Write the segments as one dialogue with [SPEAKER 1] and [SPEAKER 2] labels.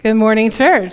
[SPEAKER 1] Good morning, church.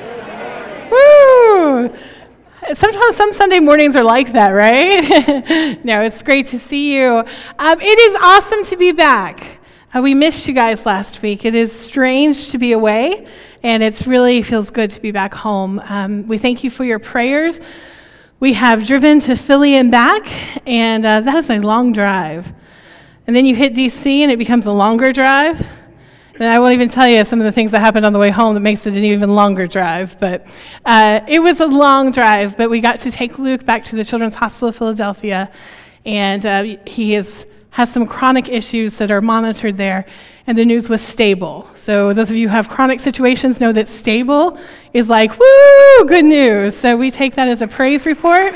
[SPEAKER 1] Woo! Sometimes some Sunday mornings are like that, right? No, it's great to see you. It is awesome to be back. We missed you guys last week. It is strange to be away, and it really feels good to be back home. We thank you for your prayers. We have driven to Philly and back, and that is a long drive. And then you hit D.C., and it becomes a longer drive. And I won't even tell you some of the things that happened on the way home that makes it an even longer drive. But it was a long drive, but we got to take Luke back to the Children's Hospital of Philadelphia, and he has some chronic issues that are monitored there, and the news was stable. So those of you who have chronic situations know that stable is like, woo, good news. So we take that as a praise report,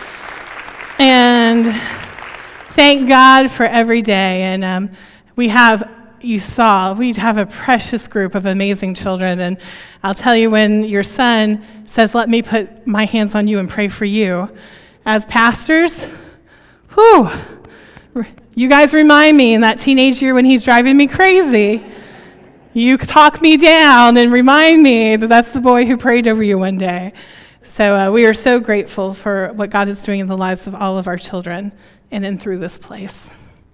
[SPEAKER 1] and thank God for every day. And we have a precious group of amazing children, and I'll tell you, when your son says, let me put my hands on you and pray for you, as pastors, you guys remind me in that teenage year when he's driving me crazy, you talk me down and remind me that that's the boy who prayed over you one day. So we are so grateful for what God is doing in the lives of all of our children in and through this place.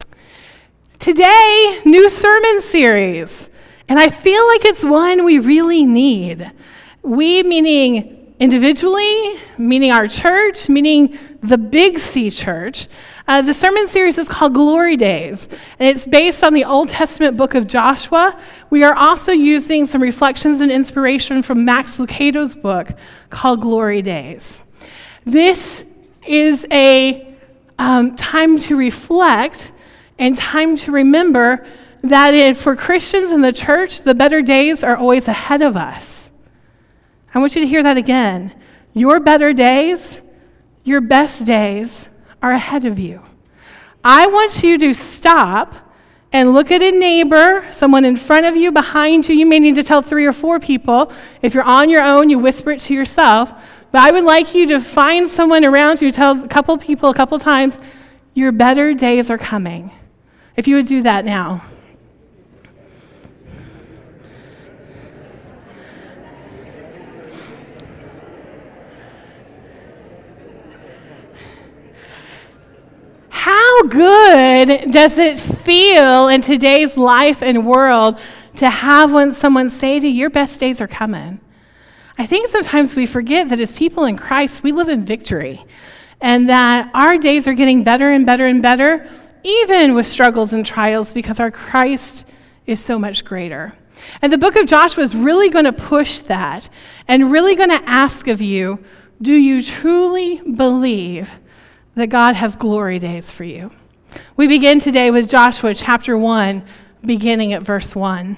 [SPEAKER 1] Today, new sermon series, and I feel like it's one we really need. We, meaning individually, meaning our church, meaning the Big C Church. The sermon series is called Glory Days, and it's based on the Old Testament book of Joshua. We are also using some reflections and inspiration from Max Lucado's book called Glory Days. This is a time to reflect and time to remember that for Christians in the church, the better days are always ahead of us. I want you to hear that again. Your better days, your best days are ahead of you. I want you to stop and look at a neighbor, someone in front of you, behind you. You may need to tell 3 or 4 people. If you're on your own, you whisper it to yourself. But I would like you to find someone around you, tell a couple people a couple times, your better days are coming. If you would do that now. How good does it feel in today's life and world to have someone say to you, your best days are coming? I think sometimes we forget that as people in Christ, we live in victory, and that our days are getting better and better and better, even with struggles and trials, because our Christ is so much greater. And the book of Joshua is really going to push that and really going to ask of you, do you truly believe that God has glory days for you? We begin today with Joshua chapter 1, beginning at verse 1.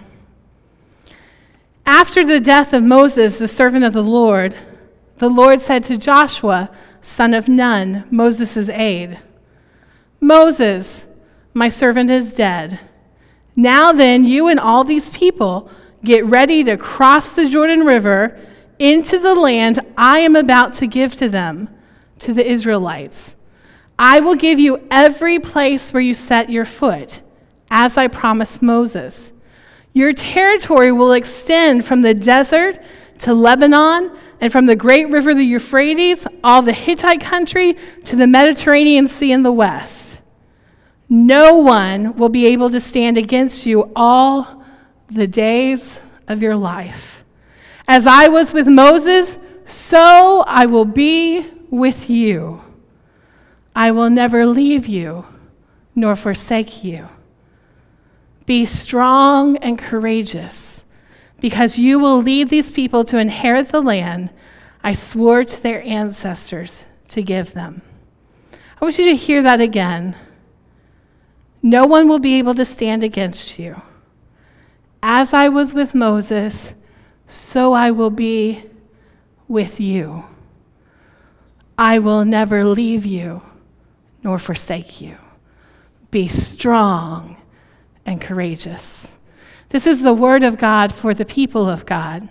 [SPEAKER 1] After the death of Moses, the servant of the Lord said to Joshua, son of Nun, Moses' aide, Moses, my servant is dead. Now then, you and all these people get ready to cross the Jordan River into the land I am about to give to them, to the Israelites. I will give you every place where you set your foot, as I promised Moses. Your territory will extend from the desert to Lebanon, and from the great river, the Euphrates, all the Hittite country, to the Mediterranean Sea in the west. No one will be able to stand against you all the days of your life. As I was with Moses, so I will be with you. I will never leave you nor forsake you. Be strong and courageous, because you will lead these people to inherit the land I swore to their ancestors to give them. I want you to hear that again. No one will be able to stand against you. As I was with Moses, so I will be with you. I will never leave you nor forsake you. Be strong and courageous. This is the word of God for the people of God.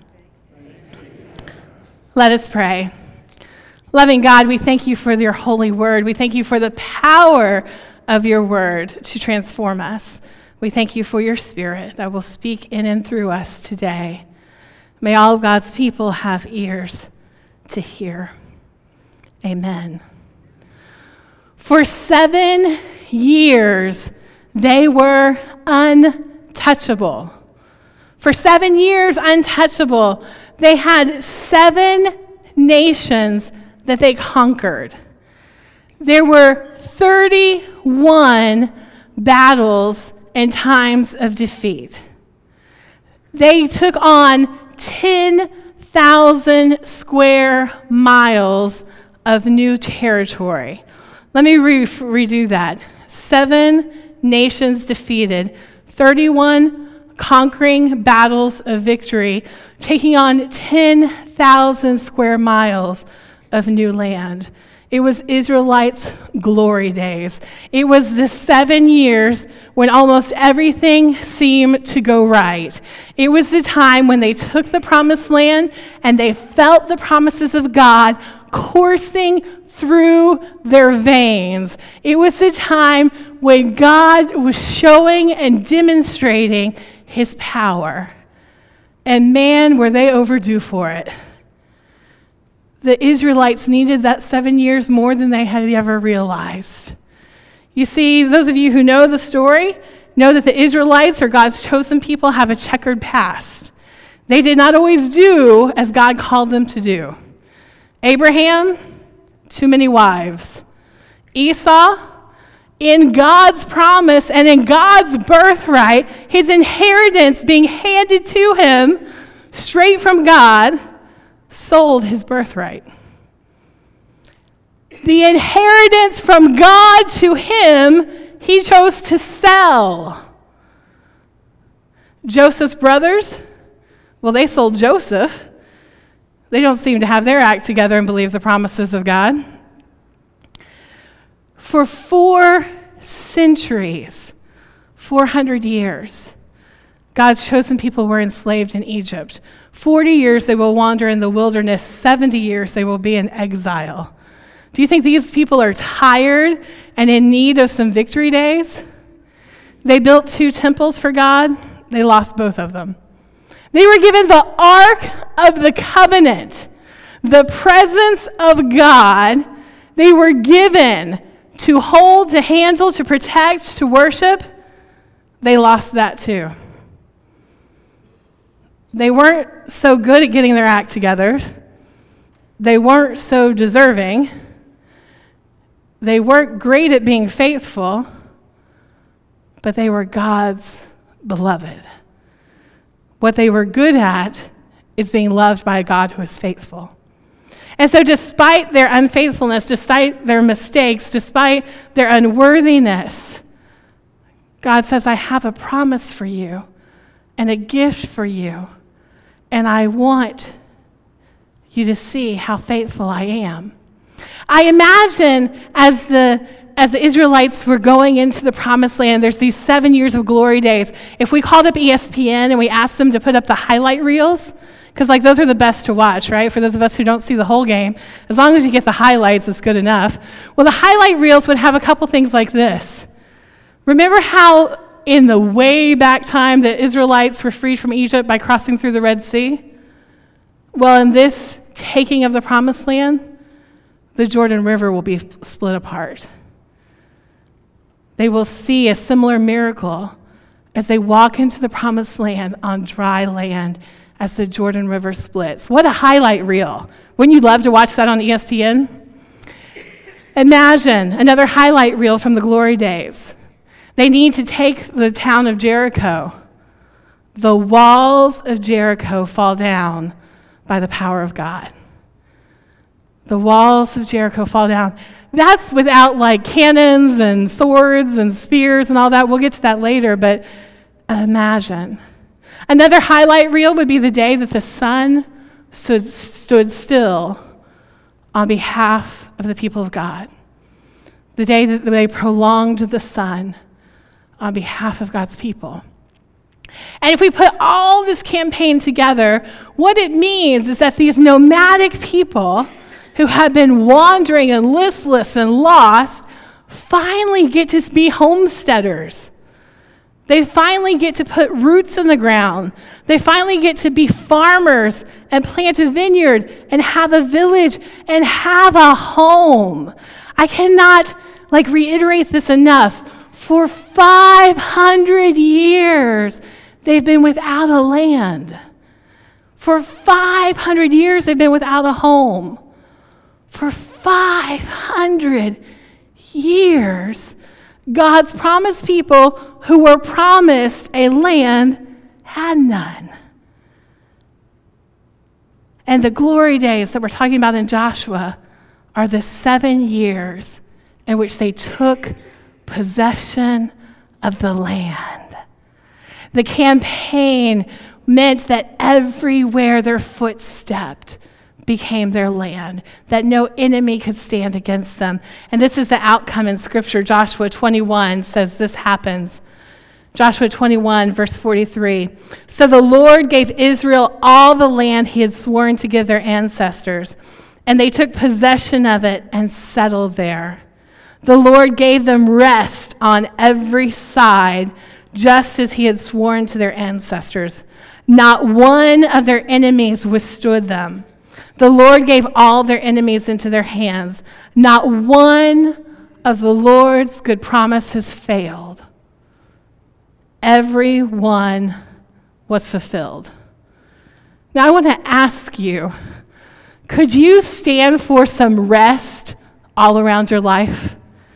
[SPEAKER 1] Let us pray. Loving God, we thank you for your holy word. We thank you for the power of your word to transform us. We thank you for your Spirit that will speak in and through us today. May all of God's people have ears to hear. Amen. For 7 years, they were untouchable. For 7 years, untouchable. They had 7 nations that they conquered. There were 31 battles and times of defeat. They took on 10,000 square miles of new territory. Let me redo that. 7 nations defeated, 31 conquering battles of victory, taking on 10,000 square miles of new land. It was Israelites' glory days. It was the 7 years when almost everything seemed to go right. It was the time when they took the promised land and they felt the promises of God coursing through their veins. It was the time when God was showing and demonstrating his power. And man, were they overdue for it. The Israelites needed that 7 years more than they had ever realized. You see, those of you who know the story know that the Israelites, or God's chosen people, have a checkered past. They did not always do as God called them to do. Abraham, too many wives. Esau, in God's promise and in God's birthright, his inheritance being handed to him straight from God, sold his birthright. The inheritance from God to him, he chose to sell. Joseph's brothers, well, they sold Joseph. They don't seem to have their act together and believe the promises of God. For 4 centuries, 400 years, God's chosen people were enslaved in Egypt. 40 years they will wander in the wilderness. 70 years they will be in exile. Do you think these people are tired and in need of some victory days? They built 2 temples for God. They lost both of them. They were given the Ark of the Covenant, the presence of God. They were given to hold, to handle, to protect, to worship. They lost that too. They weren't so good at getting their act together. They weren't so deserving. They weren't great at being faithful, but they were God's beloved. What they were good at is being loved by a God who is faithful. And so despite their unfaithfulness, despite their mistakes, despite their unworthiness, God says, I have a promise for you and a gift for you, and I want you to see how faithful I am. I imagine as the Israelites were going into the promised land, there's these 7 years of glory days. If we called up ESPN and we asked them to put up the highlight reels, because those are the best to watch, right? For those of us who don't see the whole game, as long as you get the highlights, it's good enough. Well, the highlight reels would have a couple things like this. Remember how in the way back time the Israelites were freed from Egypt by crossing through the Red Sea? Well, in this taking of the promised land, the Jordan River will be split apart. They will see a similar miracle as they walk into the promised land on dry land as the Jordan River splits. What a highlight reel. Wouldn't you love to watch that on ESPN? Imagine another highlight reel from the glory days. They need to take the town of Jericho. The walls of Jericho fall down by the power of God. The walls of Jericho fall down. That's without cannons and swords and spears and all that. We'll get to that later, but imagine. Another highlight reel would be the day that the sun stood still on behalf of the people of God. The day that they prolonged the sun on behalf of God's people. And if we put all this campaign together, what it means is that these nomadic people who had been wandering and listless and lost finally get to be homesteaders. They finally get to put roots in the ground. They finally get to be farmers and plant a vineyard and have a village and have a home. I cannot reiterate this enough. For 500 years, they've been without a land. For 500 years, they've been without a home. For 500 years, God's promised people who were promised a land had none. And the glory days that we're talking about in Joshua are the 7 years in which they took possession of the land. The campaign meant that everywhere their foot stepped became their land, that no enemy could stand against them. And this is the outcome in Scripture. Joshua 21 says this happens. Joshua 21, verse 43. So the Lord gave Israel all the land he had sworn to give their ancestors, and they took possession of it and settled there. The Lord gave them rest on every side, just as he had sworn to their ancestors. Not one of their enemies withstood them. The Lord gave all their enemies into their hands. Not one of the Lord's good promises failed. Every one was fulfilled. Now I want to ask you, could you stand for some rest all around your life?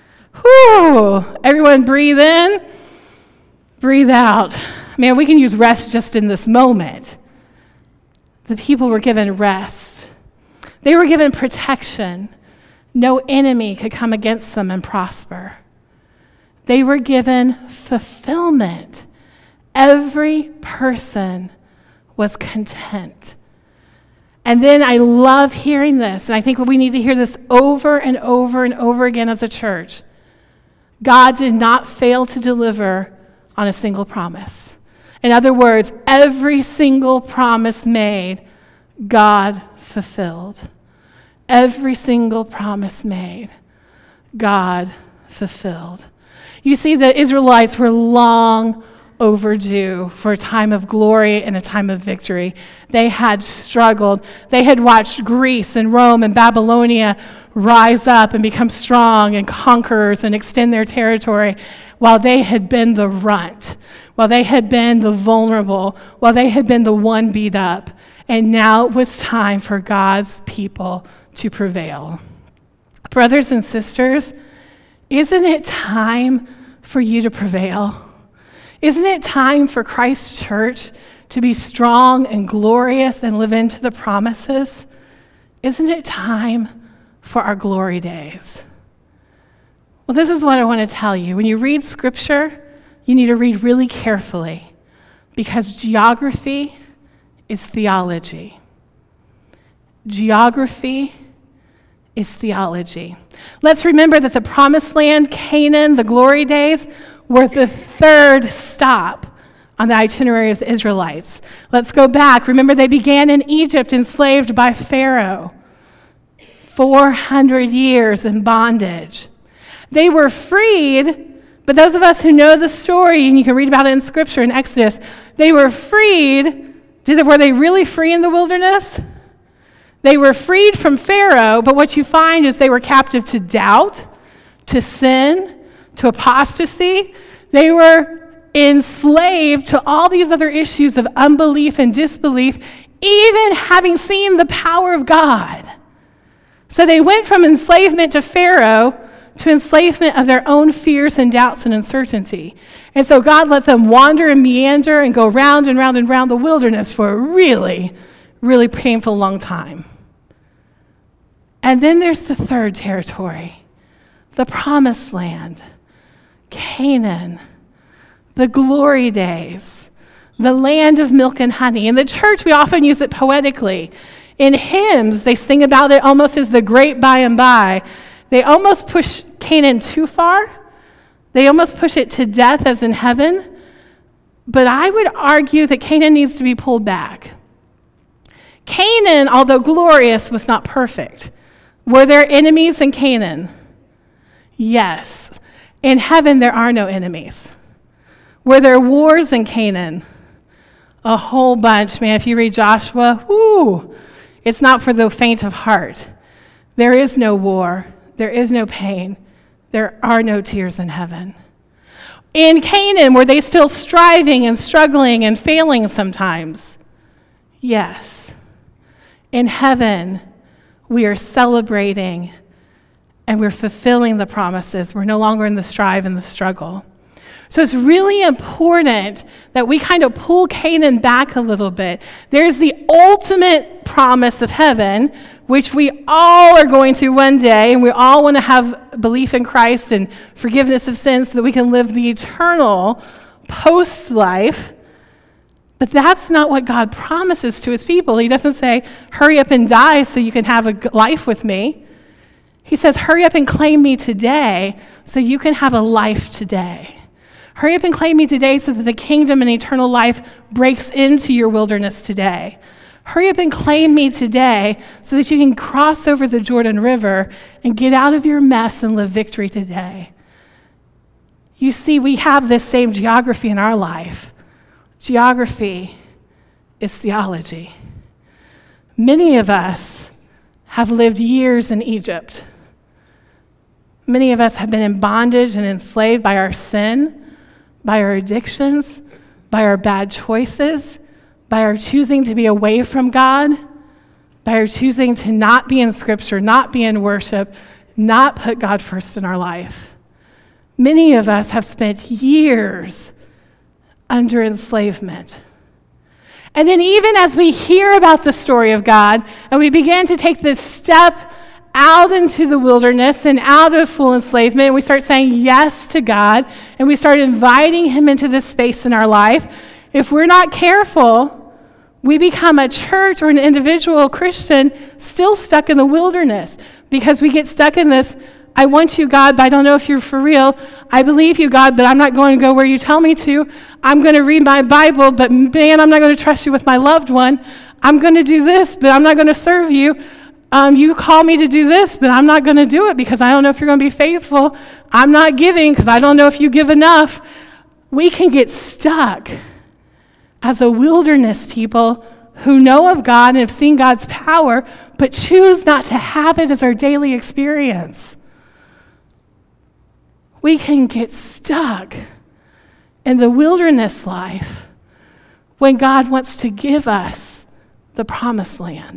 [SPEAKER 1] Whew! Everyone breathe in, breathe out. Man, we can use rest just in this moment. The people were given rest. They were given protection. No enemy could come against them and prosper. They were given fulfillment. Every person was content. And then I love hearing this, and I think we need to hear this over and over and over again as a church. God did not fail to deliver on a single promise. In other words, every single promise made, God fulfilled. Every single promise made, God fulfilled. You see, the Israelites were long overdue for a time of glory and a time of victory. They had struggled. They had watched Greece and Rome and Babylonia rise up and become strong and conquerors and extend their territory while they had been the runt, while they had been the vulnerable, while they had been the one beat up. And now it was time for God's people to prevail. Brothers and sisters, isn't it time for you to prevail? Isn't it time for Christ's church to be strong and glorious and live into the promises? Isn't it time for our glory days? Well, this is what I want to tell you. When you read Scripture, you need to read really carefully, because geography is theology. Geography is theology. Let's remember that the promised land, Canaan, the glory days, were the third stop on the itinerary of the Israelites. Let's go back. Remember, they began in Egypt, enslaved by Pharaoh. 400 years in bondage. They were freed, but those of us who know the story, and you can read about it in Scripture in Exodus, they were freed. Were they really free in the wilderness? They were freed from Pharaoh, but what you find is they were captive to doubt, to sin, to apostasy. They were enslaved to all these other issues of unbelief and disbelief, even having seen the power of God. So they went from enslavement to Pharaoh to enslavement of their own fears and doubts and uncertainty. And so God let them wander and meander and go round and round and round the wilderness for a really, really painful long time. And then there's the third territory, the promised land, Canaan, the glory days, the land of milk and honey. In the church, we often use it poetically. In hymns, they sing about it almost as the great by and by. They almost push Canaan too far. They almost push it to death as in heaven. But I would argue that Canaan needs to be pulled back. Canaan, although glorious, was not perfect. Were there enemies in Canaan? Yes. In heaven, there are no enemies. Were there wars in Canaan? A whole bunch, man. If you read Joshua, it's not for the faint of heart. There is no war. There is no pain. There are no tears in heaven. In Canaan, were they still striving and struggling and failing sometimes? Yes. In heaven, we are celebrating and we're fulfilling the promises. We're no longer in the strive and the struggle. So it's really important that we kind of pull Canaan back a little bit. There's the ultimate promise of heaven, which we all are going to one day, and we all want to have belief in Christ and forgiveness of sins so that we can live the eternal post-life. But that's not what God promises to his people. He doesn't say, hurry up and die so you can have a life with me. He says, hurry up and claim me today so you can have a life today. Hurry up and claim me today so that the kingdom and eternal life breaks into your wilderness today. Hurry up and claim me today so that you can cross over the Jordan River and get out of your mess and live victory today. You see, we have this same geography in our life. Geography is theology. Many of us have lived years in Egypt. Many of us have been in bondage and enslaved by our sin, by our addictions, by our bad choices, by our choosing to be away from God, by our choosing to not be in Scripture, not be in worship, not put God first in our life. Many of us have spent years under enslavement. And then even as we hear about the story of God, and we begin to take this step out into the wilderness and out of full enslavement, and we start saying yes to God, and we start inviting him into this space in our life, if we're not careful, we become a church or an individual Christian still stuck in the wilderness because we get stuck in this, I want you, God, but I don't know if you're for real. I believe you, God, but I'm not going to go where you tell me to. I'm going to read my Bible, but man, I'm not going to trust you with my loved one. I'm going to do this, but I'm not going to serve you. You call me to do this, but I'm not going to do it because I don't know if you're going to be faithful. I'm not giving because I don't know if you give enough. We can get stuck as a wilderness people who know of God and have seen God's power, but choose not to have it as our daily experience. We can get stuck in the wilderness life when God wants to give us the promised land.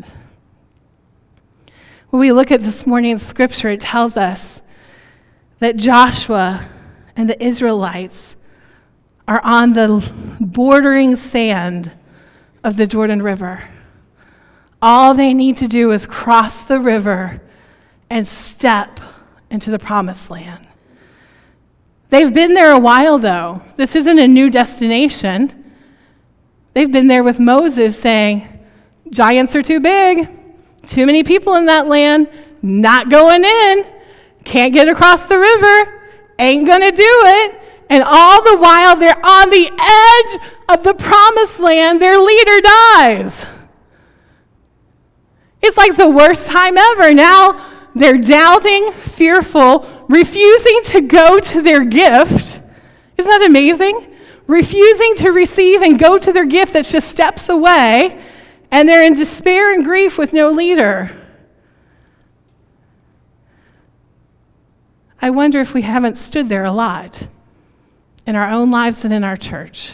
[SPEAKER 1] When we look at this morning's scripture, it tells us that Joshua and the Israelites are on the bordering sand of the Jordan River. All they need to do is cross the river and step into the promised land. They've been there a while, though. This isn't a new destination. They've been there with Moses saying, giants are too big. Too many people in that land, not going in, can't get across the river, ain't gonna do it. And all the while they're on the edge of the promised land, their leader dies. It's like the worst time ever. Now they're doubting, fearful, refusing to go to their gift. Isn't that amazing? Refusing to receive and go to their gift that's just steps away. And they're in despair and grief with no leader. I wonder if we haven't stood there a lot in our own lives and in our church,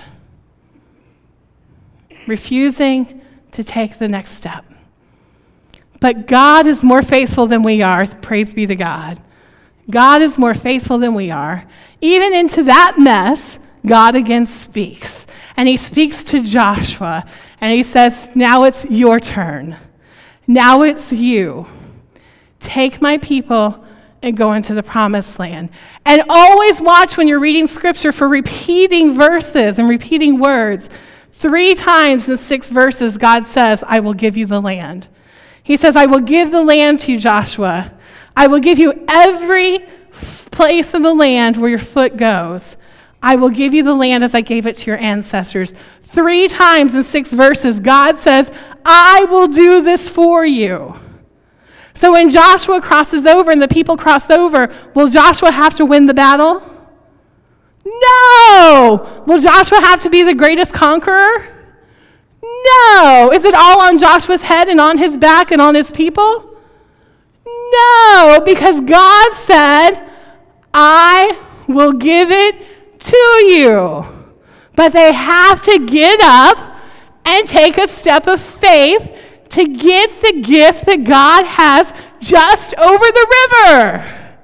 [SPEAKER 1] refusing to take the next step. But God is more faithful than we are. Praise be to God. God is more faithful than we are. Even into that mess, God again speaks. And he speaks to Joshua. And he says, now it's your turn. Now it's you. Take my people and go into the promised land. And always watch when you're reading scripture for repeating verses and repeating words. 3 times in 6 verses, God says, I will give you the land. He says, I will give the land to you, Joshua. I will give you every place in the land where your foot goes. I will give you the land as I gave it to your ancestors. 3 times in 6 verses, God says, I will do this for you. So when Joshua crosses over and the people cross over, will Joshua have to win the battle? No! Will Joshua have to be the greatest conqueror? No! Is it all on Joshua's head and on his back and on his people? No, because God said, I will give it to you. But they have to get up and take a step of faith to get the gift that God has just over the river.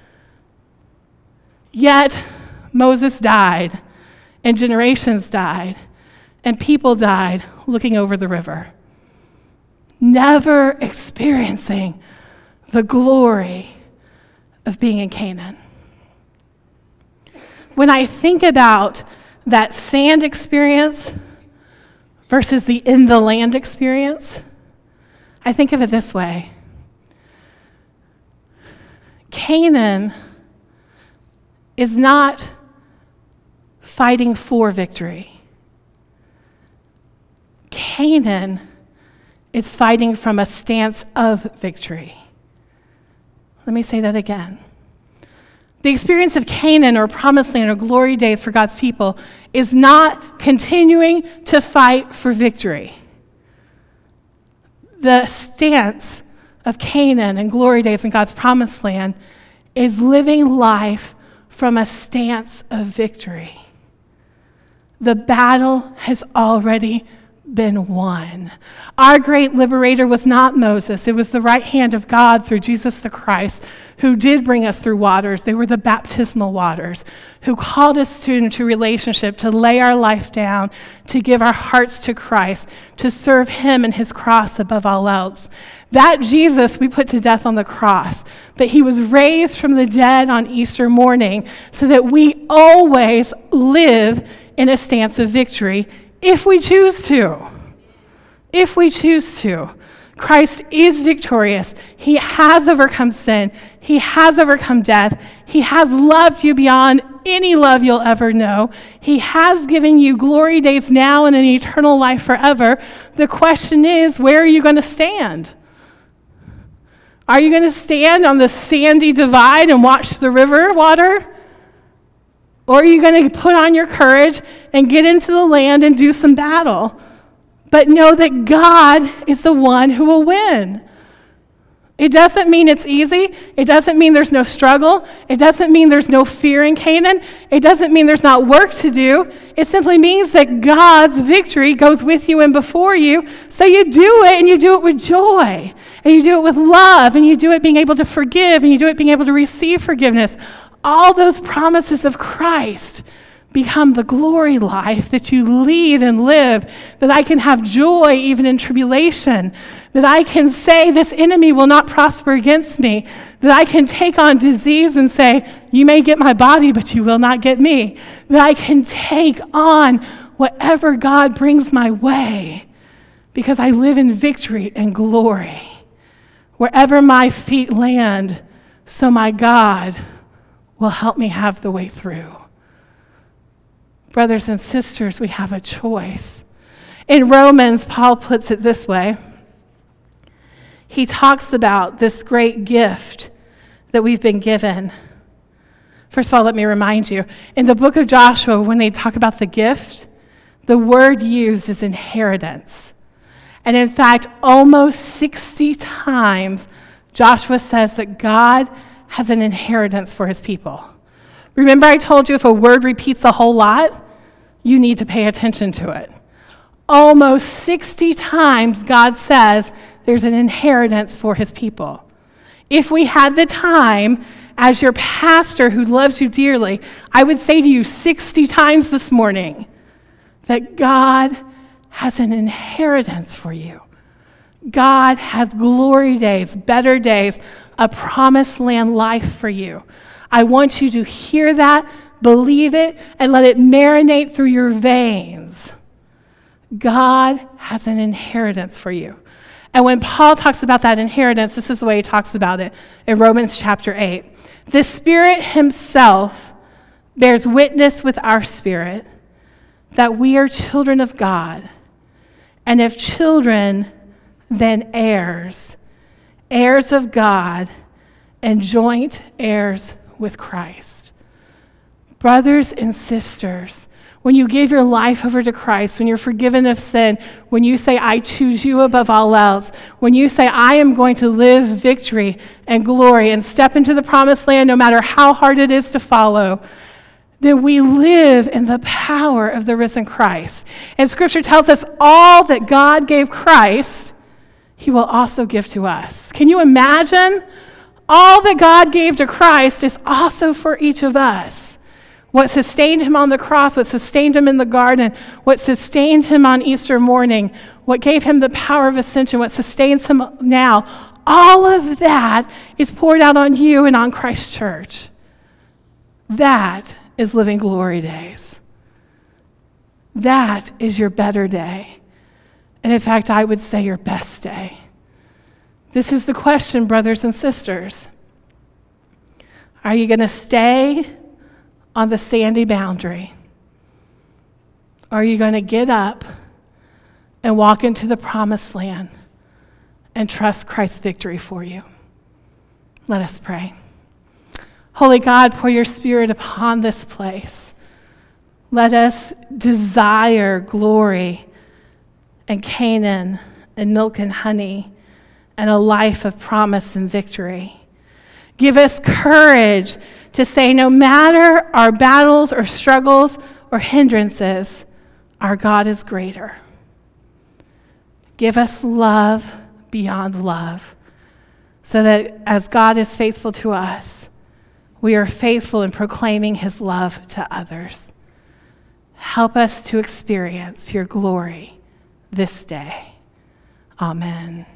[SPEAKER 1] Yet, Moses died, and generations died, and people died looking over the river, never experiencing the glory of being in Canaan. When I think about that sand experience versus the in the land experience, I think of it this way. Canaan is not fighting for victory. Canaan is fighting from a stance of victory. Let me say that again. The experience of Canaan or Promised Land or glory days for God's people is not continuing to fight for victory. The stance of Canaan and glory days in God's Promised Land is living life from a stance of victory. The battle has already been won. Our great liberator was not Moses. It was the right hand of God through Jesus the Christ who did bring us through waters. They were the baptismal waters who called us into relationship, to lay our life down, to give our hearts to Christ, to serve him and his cross above all else. That Jesus we put to death on the cross, but he was raised from the dead on Easter morning so that we always live in a stance of victory if we choose to. If we choose to. Christ is victorious. He has overcome sin. He has overcome death. He has loved you beyond any love you'll ever know. He has given you glory days now and an eternal life forever. The question is, where are you going to stand? Are you going to stand on the sandy divide and watch the river water? Or are you going to put on your courage and get into the land and do some battle? But know that God is the one who will win. It doesn't mean it's easy. It doesn't mean there's no struggle. It doesn't mean there's no fear in Canaan. It doesn't mean there's not work to do. It simply means that God's victory goes with you and before you. So you do it, and you do it with joy. And you do it with love. And you do it being able to forgive. And you do it being able to receive forgiveness. All those promises of Christ become the glory life that you lead and live, that I can have joy even in tribulation, that I can say this enemy will not prosper against me, that I can take on disease and say, you may get my body, but you will not get me, that I can take on whatever God brings my way because I live in victory and glory. Wherever my feet land, so my God will help me have the way through. Brothers and sisters, we have a choice. In Romans, Paul puts it this way. He talks about this great gift that we've been given. First of all, let me remind you, in the book of Joshua, when they talk about the gift, the word used is inheritance. And in fact, almost 60 times, Joshua says that God has an inheritance for his people. Remember I told you if a word repeats a whole lot, you need to pay attention to it. Almost 60 times God says there's an inheritance for his people. If we had the time, as your pastor who loves you dearly, I would say to you 60 times this morning that God has an inheritance for you. God has glory days, better days, a promised land life for you. I want you to hear that, believe it, and let it marinate through your veins. God has an inheritance for you. And when Paul talks about that inheritance, this is the way he talks about it in Romans chapter 8. The Spirit himself bears witness with our spirit that we are children of God, and if children, then heirs, heirs of God, and joint heirs with Christ. Brothers and sisters, when you give your life over to Christ, when you're forgiven of sin, when you say, I choose you above all else, when you say, I am going to live victory and glory and step into the promised land no matter how hard it is to follow, then we live in the power of the risen Christ. And Scripture tells us all that God gave Christ, he will also give to us. Can you imagine? All that God gave to Christ is also for each of us. What sustained him on the cross, what sustained him in the garden, what sustained him on Easter morning, what gave him the power of ascension, what sustains him now, all of that is poured out on you and on Christ's church. That is living glory days. That is your better day. And in fact, I would say your best day. This is the question, brothers and sisters. Are you going to stay on the sandy boundary? Or are you going to get up and walk into the promised land and trust Christ's victory for you? Let us pray. Holy God, pour your Spirit upon this place. Let us desire glory and Canaan and milk and honey and a life of promise and victory. Give us courage to say no matter our battles or struggles or hindrances, our God is greater. Give us love beyond love so that as God is faithful to us, we are faithful in proclaiming his love to others. Help us to experience your glory this day. Amen.